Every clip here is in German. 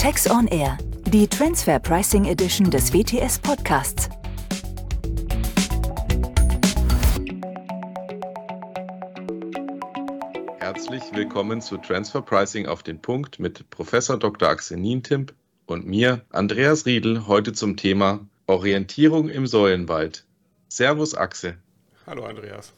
Tax on Air, die Transfer Pricing Edition des WTS Podcasts. Herzlich willkommen zu Transfer Pricing auf den Punkt mit Professor Dr. Axel Nientimp und mir, Andreas Riedl, heute zum Thema Orientierung im Säulenwald. Servus Axel. Hallo Andreas.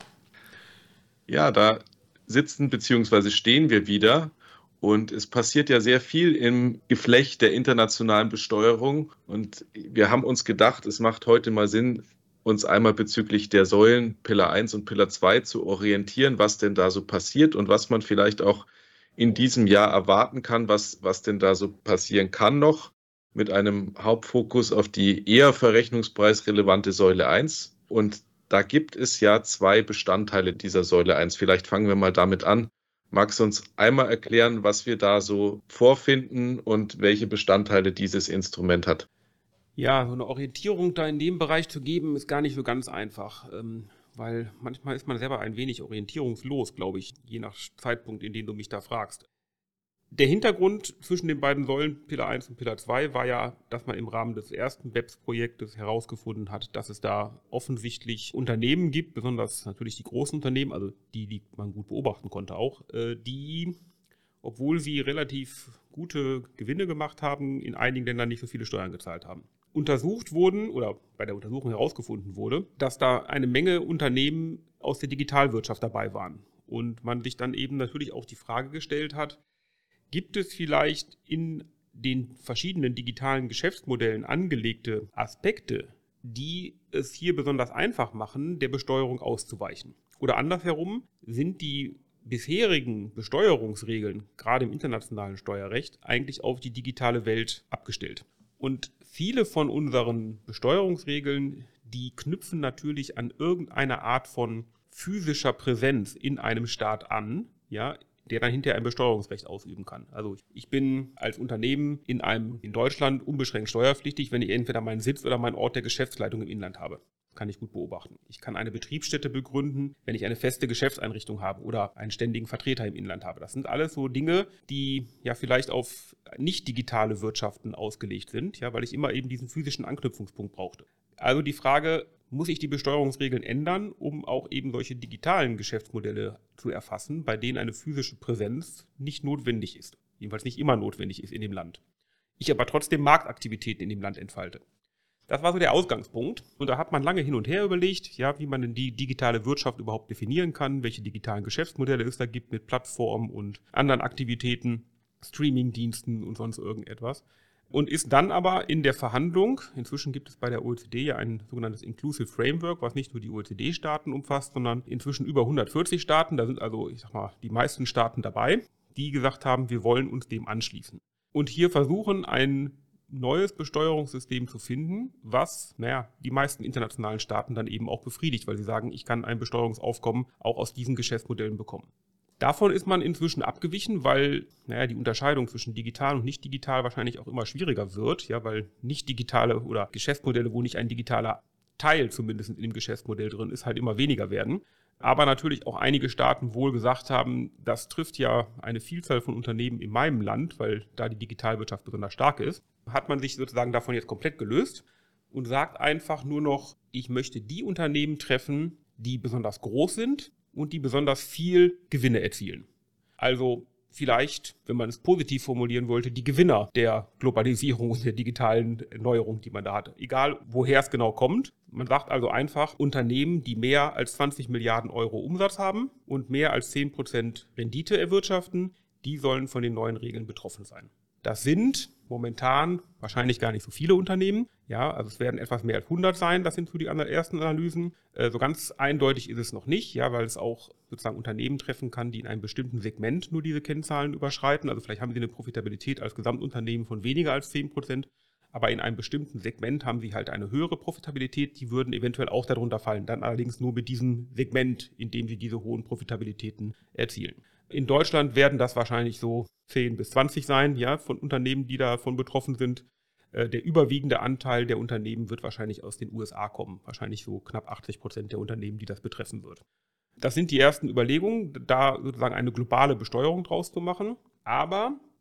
Ja, da sitzen bzw. stehen wir wieder und es passiert ja sehr viel im Geflecht der internationalen Besteuerung und wir haben uns gedacht, es macht heute mal Sinn, uns einmal bezüglich der Säulen Pillar 1 und Pillar 2 zu orientieren, was denn da so passiert und was man vielleicht auch in diesem Jahr erwarten kann, was denn da so passieren kann noch, mit einem Hauptfokus auf die eher verrechnungspreisrelevante Säule 1. Und da gibt es ja zwei Bestandteile dieser Säule 1. Vielleicht fangen wir mal damit an. Magst du uns einmal erklären, was wir da so vorfinden und welche Bestandteile dieses Instrument hat? Ja, so eine Orientierung da in dem Bereich zu geben, ist gar nicht so ganz einfach, weil manchmal ist man selber ein wenig orientierungslos, glaube ich, je nach Zeitpunkt, in dem du mich da fragst. Der Hintergrund zwischen den beiden Säulen, Pillar 1 und Pillar 2, war ja, dass man im Rahmen des ersten BEPS-Projektes herausgefunden hat, dass es da offensichtlich Unternehmen gibt, besonders natürlich die großen Unternehmen, also die man gut beobachten konnte auch, die, obwohl sie relativ gute Gewinne gemacht haben, in einigen Ländern nicht so viele Steuern gezahlt haben. Untersucht wurden oder bei der Untersuchung herausgefunden wurde, dass da eine Menge Unternehmen aus der Digitalwirtschaft dabei waren. Und man sich dann eben natürlich auch die Frage gestellt hat, gibt es vielleicht in den verschiedenen digitalen Geschäftsmodellen angelegte Aspekte, die es hier besonders einfach machen, der Besteuerung auszuweichen? Oder andersherum, sind die bisherigen Besteuerungsregeln, gerade im internationalen Steuerrecht, eigentlich auf die digitale Welt abgestellt? Und viele von unseren Besteuerungsregeln, die knüpfen natürlich an irgendeine Art von physischer Präsenz in einem Staat an, ja, der dann hinterher ein Besteuerungsrecht ausüben kann. Also ich bin als Unternehmen in Deutschland unbeschränkt steuerpflichtig, wenn ich entweder meinen Sitz oder meinen Ort der Geschäftsleitung im Inland habe. Das kann ich gut beobachten. Ich kann eine Betriebsstätte begründen, wenn ich eine feste Geschäftseinrichtung habe oder einen ständigen Vertreter im Inland habe. Das sind alles so Dinge, die ja vielleicht auf nicht digitale Wirtschaften ausgelegt sind, ja, weil ich immer eben diesen physischen Anknüpfungspunkt brauchte. Also die Frage, muss ich die Besteuerungsregeln ändern, um auch eben solche digitalen Geschäftsmodelle zu erfassen, bei denen eine physische Präsenz nicht notwendig ist, jedenfalls nicht immer notwendig ist in dem Land. Ich aber trotzdem Marktaktivitäten in dem Land entfalte. Das war so der Ausgangspunkt und da hat man lange hin und her überlegt, ja, wie man denn die digitale Wirtschaft überhaupt definieren kann, welche digitalen Geschäftsmodelle es da gibt mit Plattformen und anderen Aktivitäten, Streamingdiensten und sonst irgendetwas. Und ist dann aber in der Verhandlung, inzwischen gibt es bei der OECD ja ein sogenanntes Inclusive Framework, was nicht nur die OECD-Staaten umfasst, sondern inzwischen über 140 Staaten, da sind also, ich sag mal, die meisten Staaten dabei, die gesagt haben, wir wollen uns dem anschließen. Und hier versuchen, ein neues Besteuerungssystem zu finden, was, die meisten internationalen Staaten dann eben auch befriedigt, weil sie sagen, ich kann ein Besteuerungsaufkommen auch aus diesen Geschäftsmodellen bekommen. Davon ist man inzwischen abgewichen, weil die Unterscheidung zwischen digital und nicht digital wahrscheinlich auch immer schwieriger wird, ja, weil nicht digitale oder Geschäftsmodelle, wo nicht ein digitaler Teil zumindest in dem Geschäftsmodell drin ist, halt immer weniger werden. Aber natürlich auch einige Staaten wohl gesagt haben, das trifft ja eine Vielzahl von Unternehmen in meinem Land, weil da die Digitalwirtschaft besonders stark ist, hat man sich sozusagen davon jetzt komplett gelöst und sagt einfach nur noch, ich möchte die Unternehmen treffen, die besonders groß sind und die besonders viel Gewinne erzielen. Also vielleicht, wenn man es positiv formulieren wollte, die Gewinner der Globalisierung und der digitalen Neuerung, die man da hat. Egal, woher es genau kommt. Man sagt also einfach, Unternehmen, die mehr als 20 Milliarden Euro Umsatz haben und mehr als 10% Rendite erwirtschaften, die sollen von den neuen Regeln betroffen sein. Das sind momentan wahrscheinlich gar nicht so viele Unternehmen. Ja, also es werden etwas mehr als 100 sein, das sind so die ersten Analysen. So ganz eindeutig ist es noch nicht, ja, weil es auch sozusagen Unternehmen treffen kann, die in einem bestimmten Segment nur diese Kennzahlen überschreiten. Also vielleicht haben sie eine Profitabilität als Gesamtunternehmen von weniger als 10%, aber in einem bestimmten Segment haben sie halt eine höhere Profitabilität, die würden eventuell auch darunter fallen, dann allerdings nur mit diesem Segment, in dem sie diese hohen Profitabilitäten erzielen. In Deutschland werden das wahrscheinlich so 10 bis 20 sein, ja, von Unternehmen, die davon betroffen sind. Der überwiegende Anteil der Unternehmen wird wahrscheinlich aus den USA kommen. Wahrscheinlich so knapp 80% der Unternehmen, die das betreffen wird. Das sind die ersten Überlegungen, da sozusagen eine globale Besteuerung draus zu machen. Aber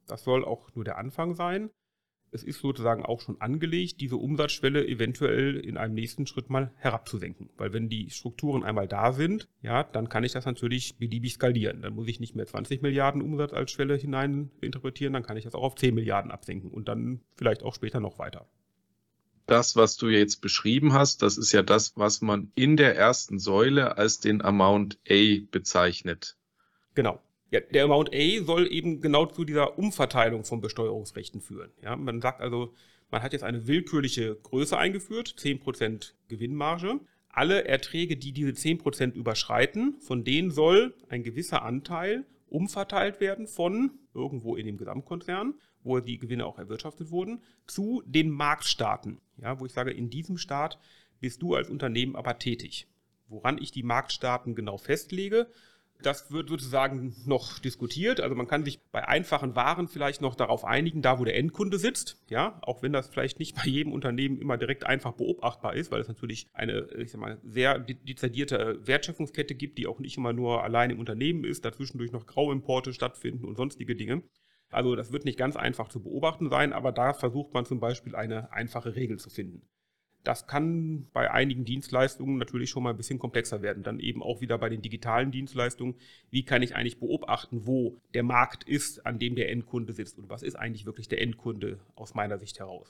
Das soll auch nur der Anfang sein. Es ist sozusagen auch schon angelegt, diese Umsatzschwelle eventuell in einem nächsten Schritt mal herabzusenken. Weil wenn die Strukturen einmal da sind, ja, dann kann ich das natürlich beliebig skalieren. Dann muss ich nicht mehr 20 Milliarden Umsatz als Schwelle hinein interpretieren, dann kann ich das auch auf 10 Milliarden absenken und dann vielleicht auch später noch weiter. Das, was du jetzt beschrieben hast, das ist ja das, was man in der ersten Säule als den Amount A bezeichnet. Genau. Ja, der Amount A soll eben genau zu dieser Umverteilung von Besteuerungsrechten führen. Ja, man sagt also, man hat jetzt eine willkürliche Größe eingeführt, 10% Gewinnmarge. Alle Erträge, die diese 10% überschreiten, von denen soll ein gewisser Anteil umverteilt werden von irgendwo in dem Gesamtkonzern, wo die Gewinne auch erwirtschaftet wurden, zu den Marktstaaten. Ja, wo ich sage, in diesem Staat bist du als Unternehmen aber tätig. Woran ich die Marktstaaten genau festlege, das wird sozusagen noch diskutiert. Also man kann sich bei einfachen Waren vielleicht noch darauf einigen, da wo der Endkunde sitzt. Ja, auch wenn das vielleicht nicht bei jedem Unternehmen immer direkt einfach beobachtbar ist, weil es natürlich eine, ich sag mal, sehr dezidierte Wertschöpfungskette gibt, die auch nicht immer nur allein im Unternehmen ist, dazwischendurch noch Grauimporte stattfinden und sonstige Dinge. Also das wird nicht ganz einfach zu beobachten sein, aber da versucht man zum Beispiel eine einfache Regel zu finden. Das kann bei einigen Dienstleistungen natürlich schon mal ein bisschen komplexer werden. Dann eben auch wieder bei den digitalen Dienstleistungen. Wie kann ich eigentlich beobachten, wo der Markt ist, an dem der Endkunde sitzt? Und was ist eigentlich wirklich der Endkunde aus meiner Sicht heraus?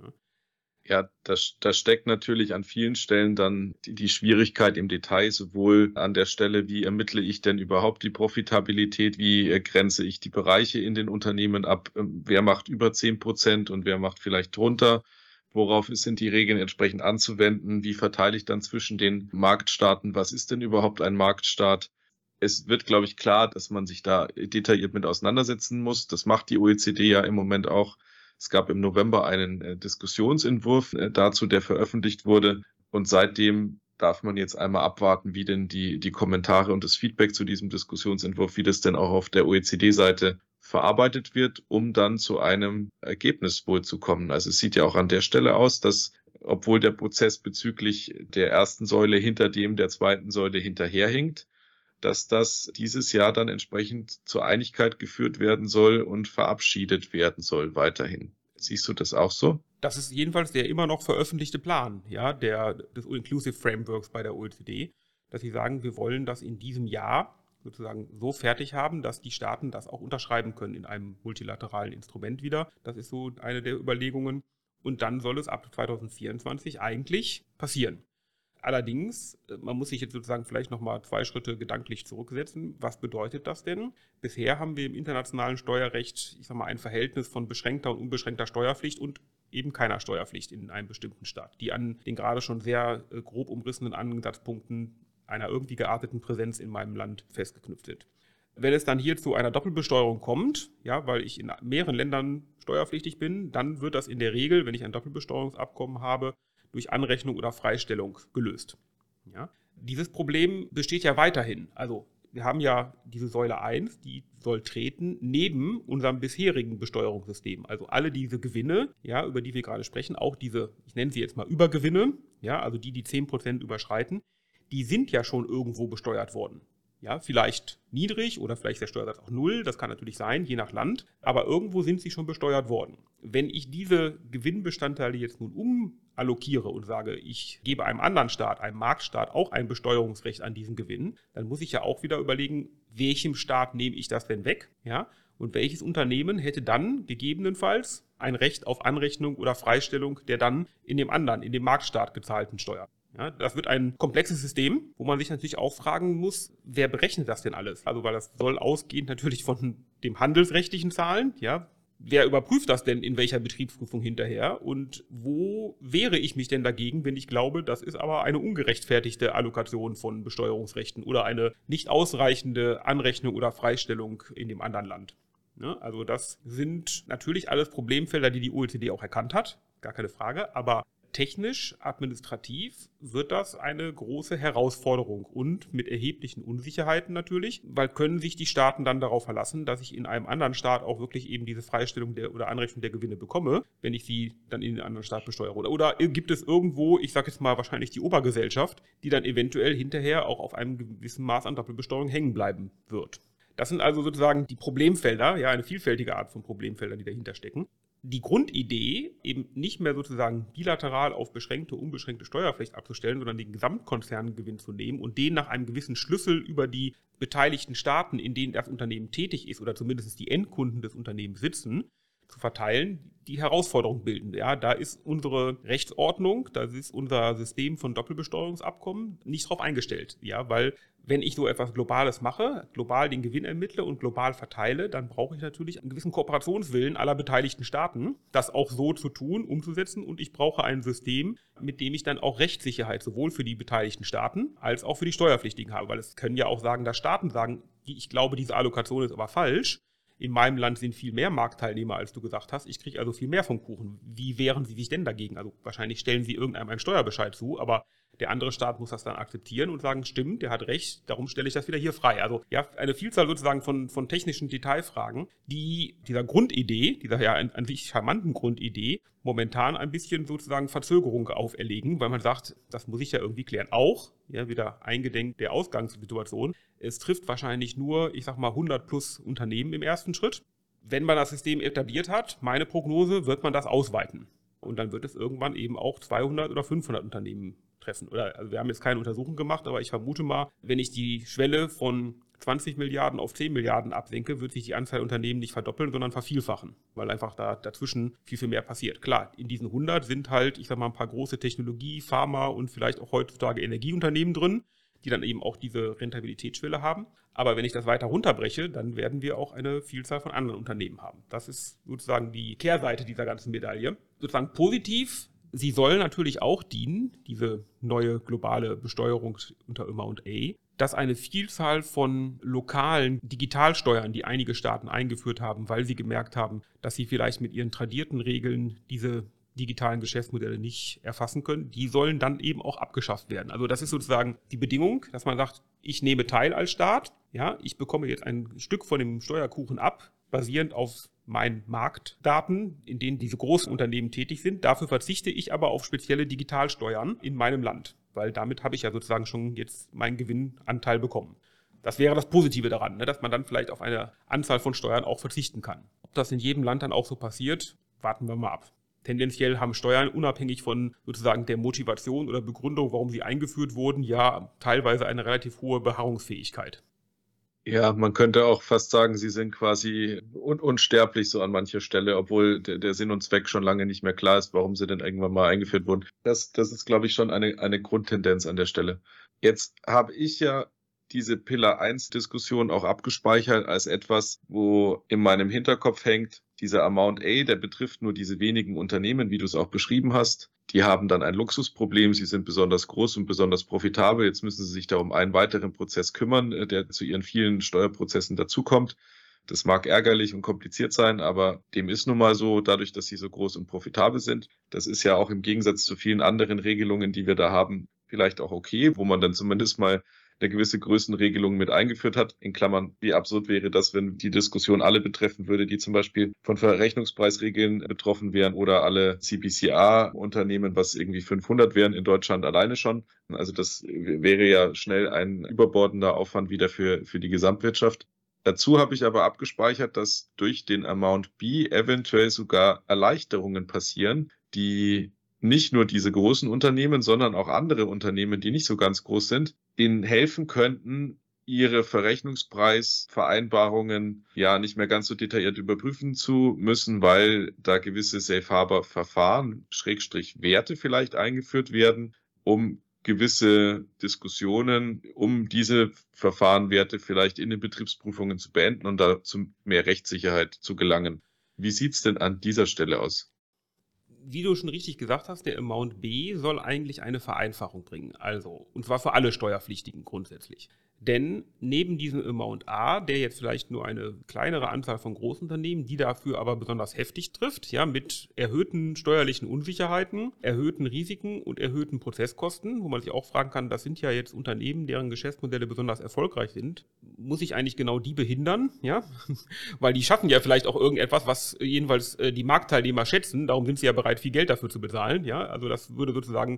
Ja, da steckt natürlich an vielen Stellen dann die Schwierigkeit im Detail, sowohl an der Stelle, wie ermittle ich denn überhaupt die Profitabilität, wie grenze ich die Bereiche in den Unternehmen ab, wer macht über 10% und wer macht vielleicht drunter. Worauf sind die Regeln entsprechend anzuwenden? Wie verteile ich dann zwischen den Marktstaaten? Was ist denn überhaupt ein Marktstaat? Es wird, glaube ich, klar, dass man sich da detailliert mit auseinandersetzen muss. Das macht die OECD ja im Moment auch. Es gab im November einen Diskussionsentwurf dazu, der veröffentlicht wurde. Und seitdem darf man jetzt einmal abwarten, wie denn die Kommentare und das Feedback zu diesem Diskussionsentwurf, wie das denn auch auf der OECD-Seite verarbeitet wird, um dann zu einem Ergebnis wohl zu kommen. Also es sieht ja auch an der Stelle aus, dass, obwohl der Prozess bezüglich der ersten Säule hinter dem der zweiten Säule hinterherhinkt, dass das dieses Jahr dann entsprechend zur Einigkeit geführt werden soll und verabschiedet werden soll weiterhin. Siehst du das auch so? Das ist jedenfalls der immer noch veröffentlichte Plan, ja, des Inclusive Frameworks bei der OECD, dass sie sagen, wir wollen das in diesem Jahr sozusagen so fertig haben, dass die Staaten das auch unterschreiben können in einem multilateralen Instrument wieder. Das ist so eine der Überlegungen. Und dann soll es ab 2024 eigentlich passieren. Allerdings, man muss sich jetzt sozusagen vielleicht nochmal 2 Schritte gedanklich zurücksetzen. Was bedeutet das denn? Bisher haben wir im internationalen Steuerrecht, ich sag mal, ein Verhältnis von beschränkter und unbeschränkter Steuerpflicht und eben keiner Steuerpflicht in einem bestimmten Staat, die an den gerade schon sehr grob umrissenen Ansatzpunkten einer irgendwie gearteten Präsenz in meinem Land festgeknüpft sind. Wenn es dann hier zu einer Doppelbesteuerung kommt, ja, weil ich in mehreren Ländern steuerpflichtig bin, dann wird das in der Regel, wenn ich ein Doppelbesteuerungsabkommen habe, durch Anrechnung oder Freistellung gelöst. Ja. Dieses Problem besteht ja weiterhin. Also wir haben ja diese Säule 1, die soll treten neben unserem bisherigen Besteuerungssystem. Also alle diese Gewinne, ja, über die wir gerade sprechen, auch diese, ich nenne sie jetzt mal Übergewinne, ja, also die 10% überschreiten, die sind ja schon irgendwo besteuert worden. Ja, vielleicht niedrig oder vielleicht ist der Steuersatz auch 0, das kann natürlich sein, je nach Land, aber irgendwo sind sie schon besteuert worden. Wenn ich diese Gewinnbestandteile jetzt nun umallokiere und sage, ich gebe einem anderen Staat, einem Marktstaat, auch ein Besteuerungsrecht an diesen Gewinn, dann muss ich ja auch wieder überlegen, welchem Staat nehme ich das denn weg? Ja? Und welches Unternehmen hätte dann gegebenenfalls ein Recht auf Anrechnung oder Freistellung der dann in dem anderen, in dem Marktstaat gezahlten Steuer? Ja, das wird ein komplexes System, wo man sich natürlich auch fragen muss, wer berechnet das denn alles? Also weil das soll ausgehend natürlich von dem handelsrechtlichen Zahlen, ja. Wer überprüft das denn in welcher Betriebsprüfung hinterher? Und wo wehre ich mich denn dagegen, wenn ich glaube, das ist aber eine ungerechtfertigte Allokation von Besteuerungsrechten oder eine nicht ausreichende Anrechnung oder Freistellung in dem anderen Land? Ja, also das sind natürlich alles Problemfelder, die die OECD auch erkannt hat, gar keine Frage, aber technisch, administrativ wird das eine große Herausforderung und mit erheblichen Unsicherheiten natürlich, weil können sich die Staaten dann darauf verlassen, dass ich in einem anderen Staat auch wirklich eben diese Freistellung oder Anrechnung der Gewinne bekomme, wenn ich sie dann in den anderen Staat besteuere. Oder gibt es irgendwo, ich sage jetzt mal wahrscheinlich die Obergesellschaft, die dann eventuell hinterher auch auf einem gewissen Maß an Doppelbesteuerung hängen bleiben wird. Das sind also sozusagen die Problemfelder, ja, eine vielfältige Art von Problemfeldern, die dahinter stecken. Die Grundidee, eben nicht mehr sozusagen bilateral auf beschränkte, unbeschränkte Steuerpflicht abzustellen, sondern den Gesamtkonzerngewinn zu nehmen und den nach einem gewissen Schlüssel über die beteiligten Staaten, in denen das Unternehmen tätig ist oder zumindest die Endkunden des Unternehmens sitzen, zu verteilen, die Herausforderung bilden. Ja, da ist unsere Rechtsordnung, da ist unser System von Doppelbesteuerungsabkommen nicht drauf eingestellt. Ja, weil wenn ich so etwas Globales mache, global den Gewinn ermittle und global verteile, dann brauche ich natürlich einen gewissen Kooperationswillen aller beteiligten Staaten, das auch so zu tun, umzusetzen. Und ich brauche ein System, mit dem ich dann auch Rechtssicherheit sowohl für die beteiligten Staaten als auch für die Steuerpflichtigen habe. Weil es können ja auch sagen, dass Staaten sagen, ich glaube, diese Allokation ist aber falsch. In meinem Land sind viel mehr Marktteilnehmer, als du gesagt hast. Ich kriege also viel mehr vom Kuchen. Wie wehren sie sich denn dagegen? Also wahrscheinlich stellen sie irgendeinem einen Steuerbescheid zu, aber der andere Staat muss das dann akzeptieren und sagen, stimmt, der hat recht, darum stelle ich das wieder hier frei. Also ja, eine Vielzahl sozusagen von technischen Detailfragen, die dieser Grundidee, dieser ja an sich charmanten Grundidee, momentan ein bisschen sozusagen Verzögerung auferlegen, weil man sagt, das muss ich ja irgendwie klären. Auch, ja, wieder eingedenk der Ausgangssituation, es trifft wahrscheinlich nur, ich sag mal, 100 plus Unternehmen im ersten Schritt. Wenn man das System etabliert hat, meine Prognose, wird man das ausweiten. Und dann wird es irgendwann eben auch 200 oder 500 Unternehmen treffen. Also wir haben jetzt keine Untersuchung gemacht, aber ich vermute mal, wenn ich die Schwelle von 20 Milliarden auf 10 Milliarden absenke, wird sich die Anzahl Unternehmen nicht verdoppeln, sondern vervielfachen, weil einfach dazwischen viel mehr passiert. Klar, in diesen 100 sind halt, ich sag mal, ein paar große Technologie-, Pharma- und vielleicht auch heutzutage Energieunternehmen drin, die dann eben auch diese Rentabilitätsschwelle haben. Aber wenn ich das weiter runterbreche, dann werden wir auch eine Vielzahl von anderen Unternehmen haben. Das ist sozusagen die Kehrseite dieser ganzen Medaille. Sozusagen positiv, sie soll natürlich auch dienen, diese neue globale Besteuerung unter A, dass eine Vielzahl von lokalen Digitalsteuern, die einige Staaten eingeführt haben, weil sie gemerkt haben, dass sie vielleicht mit ihren tradierten Regeln diese digitalen Geschäftsmodelle nicht erfassen können, die sollen dann eben auch abgeschafft werden. Also das ist sozusagen die Bedingung, dass man sagt, ich nehme teil als Staat, ja, ich bekomme jetzt ein Stück von dem Steuerkuchen ab, basierend auf meinen Marktdaten, in denen diese großen Unternehmen tätig sind. Dafür verzichte ich aber auf spezielle Digitalsteuern in meinem Land, weil damit habe ich ja sozusagen schon jetzt meinen Gewinnanteil bekommen. Das wäre das Positive daran, dass man dann vielleicht auf eine Anzahl von Steuern auch verzichten kann. Ob das in jedem Land dann auch so passiert, warten wir mal ab. Tendenziell haben Steuern unabhängig von sozusagen der Motivation oder Begründung, warum sie eingeführt wurden, ja teilweise eine relativ hohe Beharrungsfähigkeit. Ja, man könnte auch fast sagen, sie sind quasi unsterblich so an mancher Stelle, obwohl der Sinn und Zweck schon lange nicht mehr klar ist, warum sie denn irgendwann mal eingeführt wurden. Das ist, glaube ich, schon eine Grundtendenz an der Stelle. Jetzt habe ich ja diese Pillar 1 Diskussion auch abgespeichert als etwas, wo in meinem Hinterkopf hängt, dieser Amount A, der betrifft nur diese wenigen Unternehmen, wie du es auch beschrieben hast. Die haben dann ein Luxusproblem, sie sind besonders groß und besonders profitabel. Jetzt müssen sie sich da um einen weiteren Prozess kümmern, der zu ihren vielen Steuerprozessen dazukommt. Das mag ärgerlich und kompliziert sein, aber dem ist nun mal so, dadurch, dass sie so groß und profitabel sind. Das ist ja auch im Gegensatz zu vielen anderen Regelungen, die wir da haben, vielleicht auch okay, wo man dann zumindest mal eine gewisse Größenregelung mit eingeführt hat. In Klammern, wie absurd wäre das, wenn die Diskussion alle betreffen würde, die zum Beispiel von Verrechnungspreisregeln betroffen wären oder alle CBCA-Unternehmen, was irgendwie 500 wären in Deutschland alleine schon. Also das wäre ja schnell ein überbordender Aufwand wieder für die Gesamtwirtschaft. Dazu habe ich aber abgespeichert, dass durch den Amount B eventuell sogar Erleichterungen passieren, die nicht nur diese großen Unternehmen, sondern auch andere Unternehmen, die nicht so ganz groß sind, ihnen helfen könnten, ihre Verrechnungspreisvereinbarungen ja nicht mehr ganz so detailliert überprüfen zu müssen, weil da gewisse Safe-Harbor-Verfahren, Werte vielleicht eingeführt werden, um gewisse Diskussionen um diese Verfahrenwerte vielleicht in den Betriebsprüfungen zu beenden und da zu mehr Rechtssicherheit zu gelangen. Wie sieht's denn an dieser Stelle aus? Wie du schon richtig gesagt hast, der Amount B soll eigentlich eine Vereinfachung bringen. Also, und zwar für alle Steuerpflichtigen grundsätzlich. Denn neben diesem Amount A, der jetzt vielleicht nur eine kleinere Anzahl von Großunternehmen, die dafür aber besonders heftig trifft, ja, mit erhöhten steuerlichen Unsicherheiten, erhöhten Risiken und erhöhten Prozesskosten, wo man sich auch fragen kann, das sind ja jetzt Unternehmen, deren Geschäftsmodelle besonders erfolgreich sind. Muss ich eigentlich genau die behindern? Ja, weil die schaffen ja vielleicht auch irgendetwas, was jedenfalls die Marktteilnehmer schätzen. Darum sind sie ja bereit, viel Geld dafür zu bezahlen. Ja, also das würde sozusagen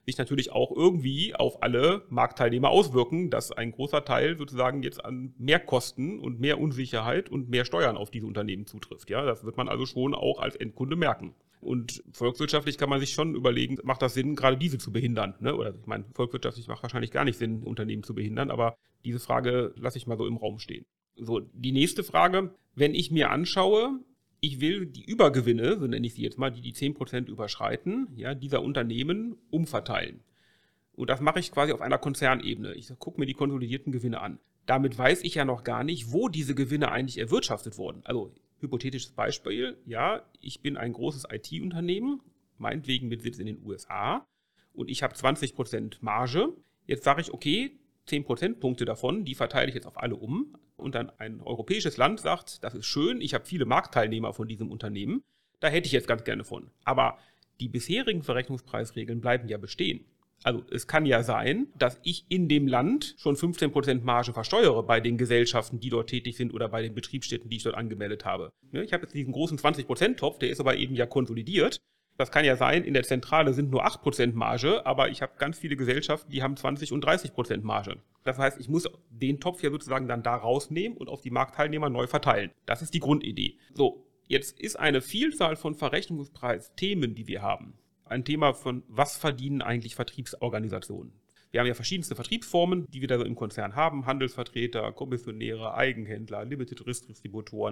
sich natürlich auch irgendwie auf alle Marktteilnehmer auswirken, dass ein großer Teil sozusagen jetzt an mehr Kosten und mehr Unsicherheit und mehr Steuern auf diese Unternehmen zutrifft. Ja, das wird man also schon auch als Endkunde merken. Und volkswirtschaftlich kann man sich schon überlegen, macht das Sinn, gerade diese zu behindern? Ne? Oder ich meine, volkswirtschaftlich macht wahrscheinlich gar nicht Sinn, Unternehmen zu behindern, aber diese Frage lasse ich mal so im Raum stehen. So, die nächste Frage, wenn ich mir anschaue, ich will die Übergewinne, so nenne ich sie jetzt mal, die 10% überschreiten, ja, dieser Unternehmen umverteilen. Und das mache ich quasi auf einer Konzernebene. Ich gucke mir die konsolidierten Gewinne an. Damit weiß ich ja noch gar nicht, wo diese Gewinne eigentlich erwirtschaftet wurden. Also hypothetisches Beispiel, ja, ich bin ein großes IT-Unternehmen, meinetwegen mit Sitz in den USA und ich habe 20% Marge. Jetzt sage ich, okay, 10 Prozentpunkte davon, die verteile ich jetzt auf alle um. Und dann ein europäisches Land sagt, das ist schön, ich habe viele Marktteilnehmer von diesem Unternehmen, da hätte ich jetzt ganz gerne von. Aber die bisherigen Verrechnungspreisregeln bleiben ja bestehen. Also es kann ja sein, dass ich in dem Land schon 15% Marge versteuere bei den Gesellschaften, die dort tätig sind oder bei den Betriebsstätten, die ich dort angemeldet habe. Ich habe jetzt diesen großen 20%-Topf, der ist aber eben ja konsolidiert. Das kann ja sein, in der Zentrale sind nur 8% Marge, aber ich habe ganz viele Gesellschaften, die haben 20 und 30% Marge. Das heißt, ich muss den Topf ja sozusagen dann da rausnehmen und auf die Marktteilnehmer neu verteilen. Das ist die Grundidee. So, jetzt ist eine Vielzahl von Verrechnungspreisthemen, die wir haben. Ein Thema von, was verdienen eigentlich Vertriebsorganisationen? Wir haben ja verschiedenste Vertriebsformen, die wir da so im Konzern haben. Handelsvertreter, Kommissionäre, Eigenhändler, Limited-Risk-Distributoren,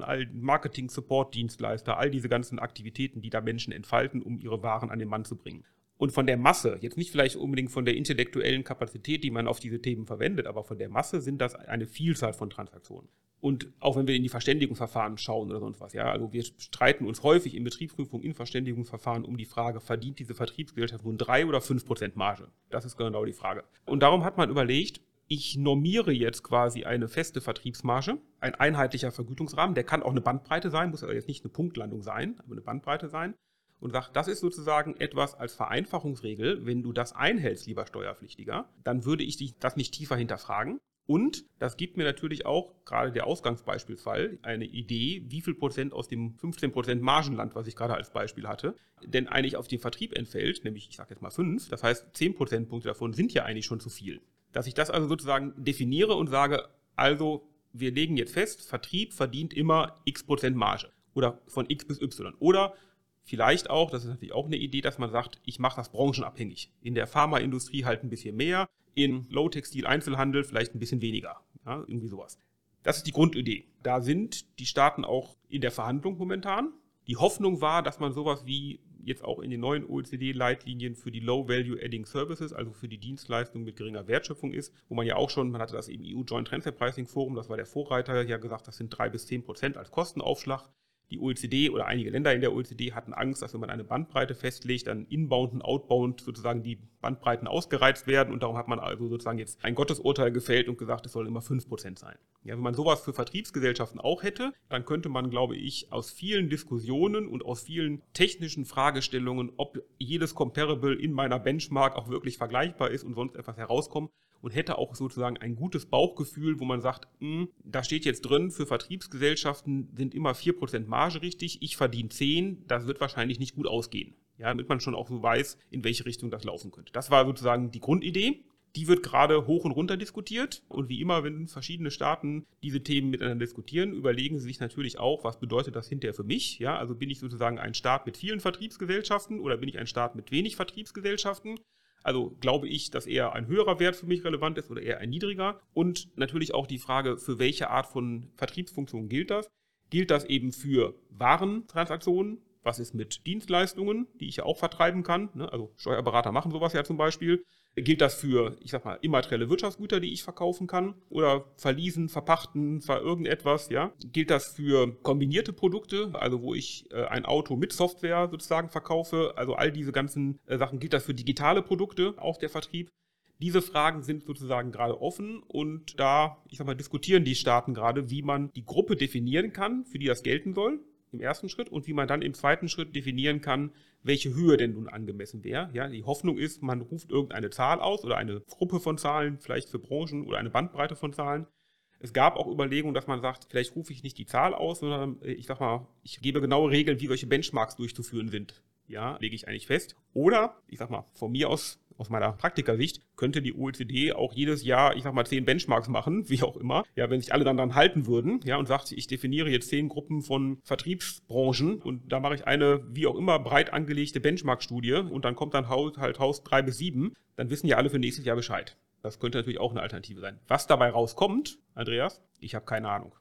Marketing-Support-Dienstleister, all diese ganzen Aktivitäten, die da Menschen entfalten, um ihre Waren an den Mann zu bringen. Und von der Masse, jetzt nicht vielleicht unbedingt von der intellektuellen Kapazität, die man auf diese Themen verwendet, aber von der Masse sind das eine Vielzahl von Transaktionen. Und auch wenn wir in die Verständigungsverfahren schauen oder sonst was, ja, also wir streiten uns häufig in Betriebsprüfung, in Verständigungsverfahren um die Frage, verdient diese Vertriebsgesellschaft nun 3 oder 5% Marge? Das ist genau die Frage. Und darum hat man überlegt, ich normiere jetzt quasi eine feste Vertriebsmarge, ein einheitlicher Vergütungsrahmen, der kann auch eine Bandbreite sein, muss aber jetzt nicht eine Punktlandung sein, aber eine Bandbreite sein. Und sagt, das ist sozusagen etwas als Vereinfachungsregel. Wenn du das einhältst, lieber Steuerpflichtiger, dann würde ich dich das nicht tiefer hinterfragen. Und das gibt mir natürlich auch, gerade der Ausgangsbeispielsfall, eine Idee, wie viel Prozent aus dem 15% Margenland, was ich gerade als Beispiel hatte, denn eigentlich auf den Vertrieb entfällt, nämlich ich sage jetzt mal 5, das heißt 10 Prozentpunkte davon sind ja eigentlich schon zu viel. Dass ich das also sozusagen definiere und sage, also wir legen jetzt fest, Vertrieb verdient immer x% Marge oder von x bis y oder vielleicht auch, das ist natürlich auch eine Idee, dass man sagt, ich mache das branchenabhängig. In der Pharmaindustrie halt ein bisschen mehr, in Low-Textil-Einzelhandel vielleicht ein bisschen weniger. Ja, irgendwie sowas. Das ist die Grundidee. Da sind die Staaten auch in der Verhandlung momentan. Die Hoffnung war, dass man sowas wie jetzt auch in den neuen OECD-Leitlinien für die Low-Value-Adding Services, also für die Dienstleistungen mit geringer Wertschöpfung ist, wo man ja auch schon, man hatte das im EU Joint Transfer Pricing Forum, das war der Vorreiter, ja gesagt, das sind 3 bis 10% als Kostenaufschlag. Die OECD oder einige Länder in der OECD hatten Angst, dass wenn man eine Bandbreite festlegt, dann inbound und outbound sozusagen die Bandbreiten ausgereizt werden und darum hat man also sozusagen jetzt ein Gottesurteil gefällt und gesagt, es sollen immer 5% sein. Ja, wenn man sowas für Vertriebsgesellschaften auch hätte, dann könnte man, glaube ich, aus vielen Diskussionen und aus vielen technischen Fragestellungen, ob jedes Comparable in meiner Benchmark auch wirklich vergleichbar ist und sonst etwas herauskommen, und hätte auch sozusagen ein gutes Bauchgefühl, wo man sagt, da steht jetzt drin, für Vertriebsgesellschaften sind immer 4% Marge richtig, ich verdiene 10, das wird wahrscheinlich nicht gut ausgehen. Ja, damit man schon auch so weiß, in welche Richtung das laufen könnte. Das war sozusagen die Grundidee. Die wird gerade hoch und runter diskutiert und wie immer, wenn verschiedene Staaten diese Themen miteinander diskutieren, überlegen sie sich natürlich auch, was bedeutet das hinterher für mich? Ja, also bin ich sozusagen ein Staat mit vielen Vertriebsgesellschaften oder bin ich ein Staat mit wenig Vertriebsgesellschaften? Also glaube ich, dass eher ein höherer Wert für mich relevant ist oder eher ein niedriger. Und natürlich auch die Frage, für welche Art von Vertriebsfunktion gilt das? Gilt das eben für Warentransaktionen? Was ist mit Dienstleistungen, die ich ja auch vertreiben kann? Also Steuerberater machen sowas ja zum Beispiel. Gilt das für, ich sag mal, immaterielle Wirtschaftsgüter, die ich verkaufen kann? Oder verleasen, verpachten, irgendetwas, ja? Gilt das für kombinierte Produkte, also wo ich ein Auto mit Software sozusagen verkaufe? Also all diese ganzen Sachen. Gilt das für digitale Produkte, auch der Vertrieb? Diese Fragen sind sozusagen gerade offen und da, ich sag mal, diskutieren die Staaten gerade, wie man die Gruppe definieren kann, für die das gelten soll, im ersten Schritt, und wie man dann im zweiten Schritt definieren kann, welche Höhe denn nun angemessen wäre. Ja, die Hoffnung ist, man ruft irgendeine Zahl aus oder eine Gruppe von Zahlen, vielleicht für Branchen oder eine Bandbreite von Zahlen. Es gab auch Überlegungen, dass man sagt, vielleicht rufe ich nicht die Zahl aus, sondern ich sag mal, ich gebe genaue Regeln, wie solche Benchmarks durchzuführen sind. Ja, lege ich eigentlich fest. Oder, ich sag mal, von mir aus Aus meiner Praktikersicht könnte die OECD auch jedes Jahr, 10 Benchmarks machen, wie auch immer, ja, wenn sich alle dann dran halten würden, ja, und sagt, ich definiere jetzt 10 Gruppen von Vertriebsbranchen und da mache ich eine, wie auch immer, breit angelegte Benchmark-Studie und dann kommt dann halt Haus 3 bis 7, dann wissen ja alle für nächstes Jahr Bescheid. Das könnte natürlich auch eine Alternative sein. Was dabei rauskommt, Andreas, ich habe keine Ahnung.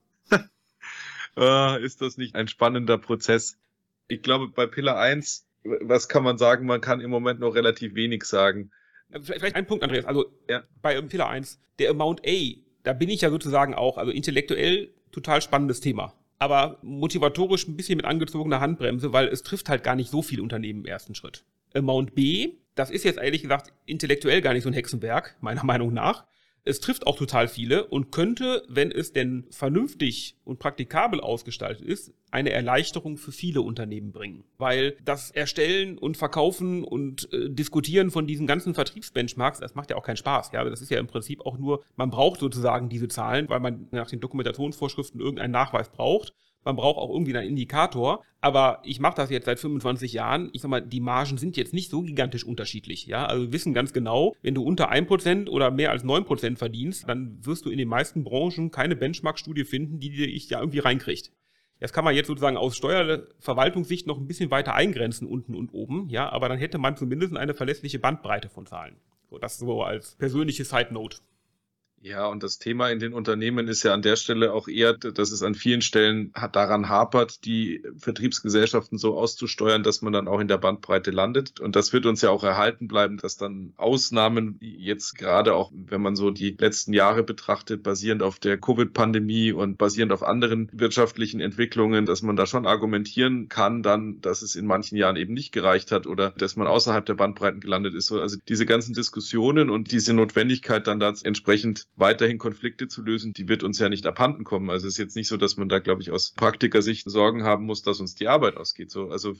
Ist das nicht ein spannender Prozess? Ich glaube, bei Pillar 1, was kann man sagen? Man kann im Moment noch relativ wenig sagen. Vielleicht ein Punkt, Andreas. Also Ja. Bei Pillar 1, der Amount A, da bin ich ja sozusagen auch, also intellektuell total spannendes Thema. Aber motivatorisch ein bisschen mit angezogener Handbremse, weil es trifft halt gar nicht so viele Unternehmen im ersten Schritt. Amount B, das ist jetzt ehrlich gesagt intellektuell gar nicht so ein Hexenwerk, meiner Meinung nach. Es trifft auch total viele und könnte, wenn es denn vernünftig und praktikabel ausgestaltet ist, eine Erleichterung für viele Unternehmen bringen. Weil das Erstellen und Verkaufen und Diskutieren von diesen ganzen Vertriebsbenchmarks, das macht ja auch keinen Spaß. Ja? Das ist ja im Prinzip auch nur, man braucht sozusagen diese Zahlen, weil man nach den Dokumentationsvorschriften irgendeinen Nachweis braucht. Man braucht auch irgendwie einen Indikator, aber ich mache das jetzt seit 25 Jahren. Ich sag mal, die Margen sind jetzt nicht so gigantisch unterschiedlich. Ja? Also wir wissen ganz genau, wenn du unter 1% oder mehr als 9% verdienst, dann wirst du in den meisten Branchen keine Benchmark-Studie finden, die dich ja irgendwie reinkriegt. Das kann man jetzt sozusagen aus Steuerverwaltungssicht noch ein bisschen weiter eingrenzen, unten und oben, ja, aber dann hätte man zumindest eine verlässliche Bandbreite von Zahlen. So, das so als persönliche Side-Note. Ja, und das Thema in den Unternehmen ist ja an der Stelle auch eher, dass es an vielen Stellen daran hapert, die Vertriebsgesellschaften so auszusteuern, dass man dann auch in der Bandbreite landet. Und das wird uns ja auch erhalten bleiben, dass dann Ausnahmen, jetzt gerade auch, wenn man so die letzten Jahre betrachtet, basierend auf der Covid-Pandemie und basierend auf anderen wirtschaftlichen Entwicklungen, dass man da schon argumentieren kann dann, dass es in manchen Jahren eben nicht gereicht hat oder dass man außerhalb der Bandbreiten gelandet ist. Also diese ganzen Diskussionen und diese Notwendigkeit dann da entsprechend weiterhin Konflikte zu lösen, die wird uns ja nicht abhanden kommen. Also es ist jetzt nicht so, dass man da, glaube ich, aus Praktikersicht Sorgen haben muss, dass uns die Arbeit ausgeht. So, also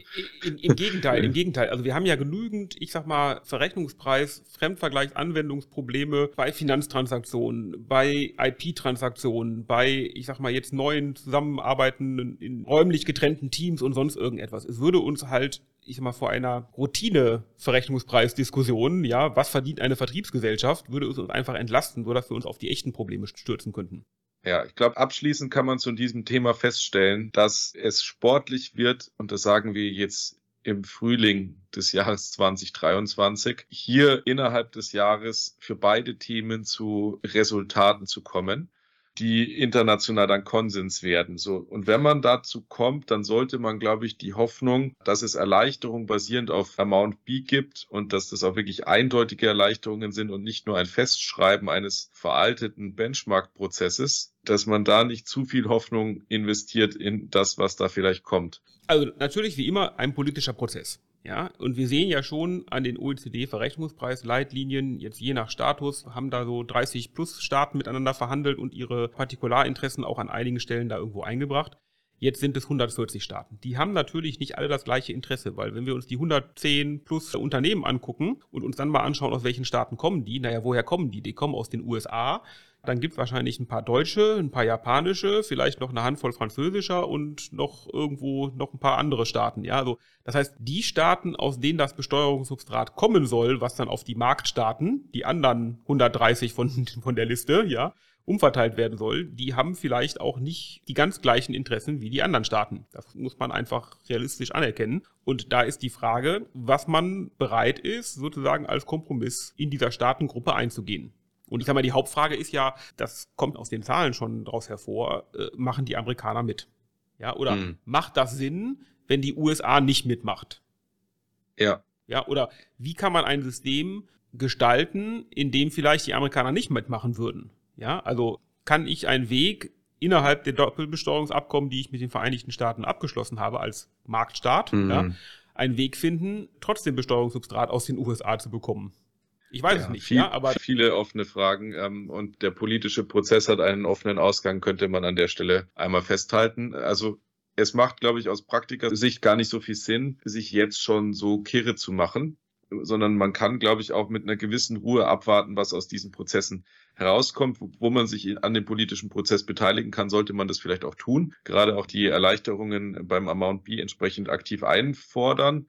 Im Gegenteil. Also wir haben ja genügend, Verrechnungspreis, Fremdvergleichsanwendungsprobleme bei Finanztransaktionen, bei IP-Transaktionen, bei, jetzt neuen zusammenarbeitenden, in räumlich getrennten Teams und sonst irgendetwas. Es würde uns halt vor einer Routine-Verrechnungspreisdiskussion, ja, was verdient eine Vertriebsgesellschaft, würde es uns einfach entlasten, sodass wir uns auf die echten Probleme stürzen könnten. Ja, ich glaube, abschließend kann man zu diesem Thema feststellen, dass es sportlich wird, und das sagen wir jetzt im Frühling des Jahres 2023, hier innerhalb des Jahres für beide Themen zu Resultaten zu kommen, die international dann Konsens werden. So. Und wenn man dazu kommt, dann sollte man, glaube ich, die Hoffnung, dass es Erleichterungen basierend auf Amount B gibt und dass das auch wirklich eindeutige Erleichterungen sind und nicht nur ein Festschreiben eines veralteten Benchmark-Prozesses, dass man da nicht zu viel Hoffnung investiert in das, was da vielleicht kommt. Also natürlich wie immer ein politischer Prozess. Ja, und wir sehen ja schon an den OECD-Verrechnungspreisleitlinien, jetzt je nach Status, haben da so 30 plus Staaten miteinander verhandelt und ihre Partikularinteressen auch an einigen Stellen da irgendwo eingebracht. Jetzt sind es 140 Staaten. Die haben natürlich nicht alle das gleiche Interesse, weil wenn wir uns die 110 plus Unternehmen angucken und uns dann mal anschauen, aus welchen Staaten kommen die, woher kommen die? Die kommen aus den USA. Dann gibt es wahrscheinlich ein paar deutsche, ein paar japanische, vielleicht noch eine Handvoll französischer und noch irgendwo noch ein paar andere Staaten. Ja, also das heißt, die Staaten, aus denen das Besteuerungssubstrat kommen soll, was dann auf die Marktstaaten, die anderen 130 von der Liste, ja, umverteilt werden soll, die haben vielleicht auch nicht die ganz gleichen Interessen wie die anderen Staaten. Das muss man einfach realistisch anerkennen. Und da ist die Frage, was man bereit ist, sozusagen als Kompromiss in dieser Staatengruppe einzugehen. Und ich sag mal, die Hauptfrage ist ja, das kommt aus den Zahlen schon daraus hervor, machen die Amerikaner mit? Ja, oder macht das Sinn, wenn die USA nicht mitmacht? Ja. Ja, oder wie kann man ein System gestalten, in dem vielleicht die Amerikaner nicht mitmachen würden? Ja, also kann ich einen Weg innerhalb der Doppelbesteuerungsabkommen, die ich mit den Vereinigten Staaten abgeschlossen habe als Marktstaat, einen Weg finden, trotzdem Besteuerungssubstrat aus den USA zu bekommen? Ich weiß es nicht, aber viele offene Fragen und der politische Prozess hat einen offenen Ausgang, könnte man an der Stelle einmal festhalten. Also es macht, glaube ich, aus Praktikersicht gar nicht so viel Sinn, sich jetzt schon so kirre zu machen, sondern man kann, glaube ich, auch mit einer gewissen Ruhe abwarten, was aus diesen Prozessen herauskommt. Wo man sich an dem politischen Prozess beteiligen kann, sollte man das vielleicht auch tun. Gerade auch die Erleichterungen beim Amount B entsprechend aktiv einfordern.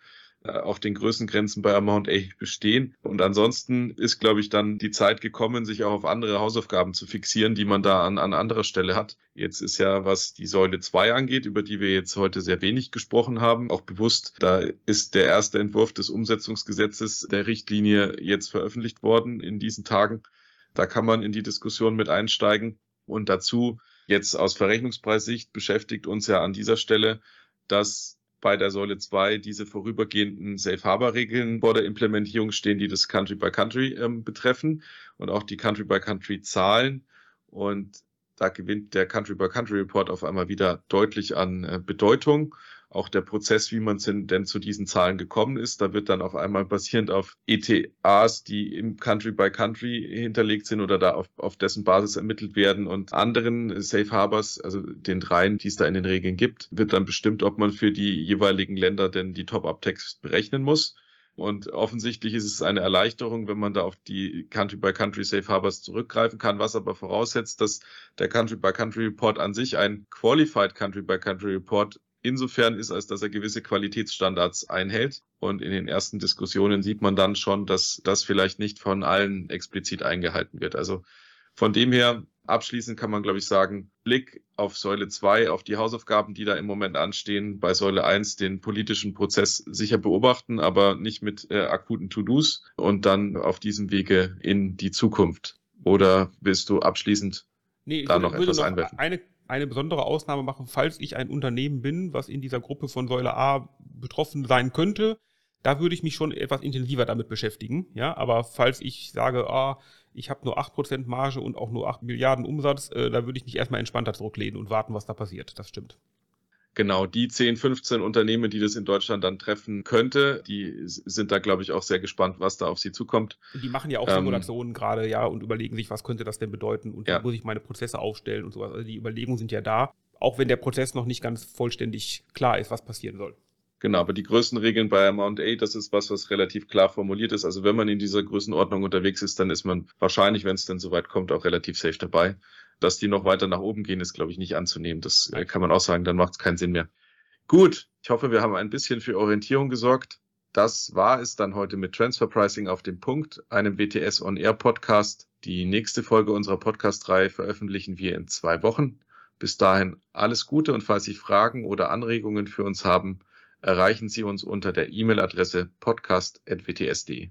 auch den Größengrenzen bei Amount A bestehen. Und ansonsten ist, glaube ich, dann die Zeit gekommen, sich auch auf andere Hausaufgaben zu fixieren, die man da an anderer Stelle hat. Jetzt ist ja, was die Säule 2 angeht, über die wir jetzt heute sehr wenig gesprochen haben, auch bewusst, da ist der erste Entwurf des Umsetzungsgesetzes der Richtlinie jetzt veröffentlicht worden in diesen Tagen. Da kann man in die Diskussion mit einsteigen. Und dazu jetzt aus Verrechnungspreissicht beschäftigt uns ja an dieser Stelle, dass bei der Säule 2 diese vorübergehenden Safe-Harbor-Regeln vor der Implementierung stehen, die das Country-by-Country betreffen und auch die Country-by-Country-Zahlen. Und da gewinnt der Country-by-Country-Report auf einmal wieder deutlich an Bedeutung. Auch der Prozess, wie man denn zu diesen Zahlen gekommen ist, da wird dann auf einmal basierend auf ETAs, die im Country-by-Country hinterlegt sind oder da auf dessen Basis ermittelt werden und anderen Safe Harbors, also den 3, die es da in den Regeln gibt, wird dann bestimmt, ob man für die jeweiligen Länder denn die Top-Up-Tax berechnen muss. Und offensichtlich ist es eine Erleichterung, wenn man da auf die Country-by-Country Safe Harbors zurückgreifen kann, was aber voraussetzt, dass der Country-by-Country Report an sich ein Qualified Country-by-Country Report insofern ist, als dass er gewisse Qualitätsstandards einhält. Und in den ersten Diskussionen sieht man dann schon, dass das vielleicht nicht von allen explizit eingehalten wird. Also von dem her, abschließend kann man, glaube ich, sagen, Blick auf Säule 2, auf die Hausaufgaben, die da im Moment anstehen. Bei Säule 1 den politischen Prozess sicher beobachten, aber nicht mit akuten To-Dos und dann auf diesem Wege in die Zukunft. Oder willst du abschließend da noch etwas einwerfen? Eine besondere Ausnahme machen, falls ich ein Unternehmen bin, was in dieser Gruppe von Säule A betroffen sein könnte. Da würde ich mich schon etwas intensiver damit beschäftigen. Ja, aber falls ich sage, ich habe nur 8% Marge und auch nur 8 Milliarden Umsatz, da würde ich mich erstmal entspannter zurücklehnen und warten, was da passiert. Das stimmt. Genau, die 10, 15 Unternehmen, die das in Deutschland dann treffen könnte, die sind da, glaube ich, auch sehr gespannt, was da auf sie zukommt. Und die machen ja auch Simulationen gerade, ja, und überlegen sich, was könnte das denn bedeuten und wie muss ich meine Prozesse aufstellen und sowas. Also die Überlegungen sind ja da, auch wenn der Prozess noch nicht ganz vollständig klar ist, was passieren soll. Genau, aber die Größenregeln bei Amount A, das ist was relativ klar formuliert ist. Also wenn man in dieser Größenordnung unterwegs ist, dann ist man wahrscheinlich, wenn es denn soweit kommt, auch relativ safe dabei. Dass die noch weiter nach oben gehen, ist, glaube ich, nicht anzunehmen. Das kann man auch sagen, dann macht es keinen Sinn mehr. Gut, ich hoffe, wir haben ein bisschen für Orientierung gesorgt. Das war es dann heute mit Transfer Pricing auf den Punkt, einem WTS On Air Podcast. Die nächste Folge unserer Podcast-Reihe veröffentlichen wir in 2 Wochen. Bis dahin alles Gute und falls Sie Fragen oder Anregungen für uns haben, erreichen Sie uns unter der E-Mail-Adresse podcast@wts.de.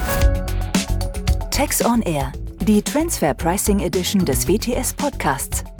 Tax on Air, die Transfer Pricing Edition des WTS Podcasts.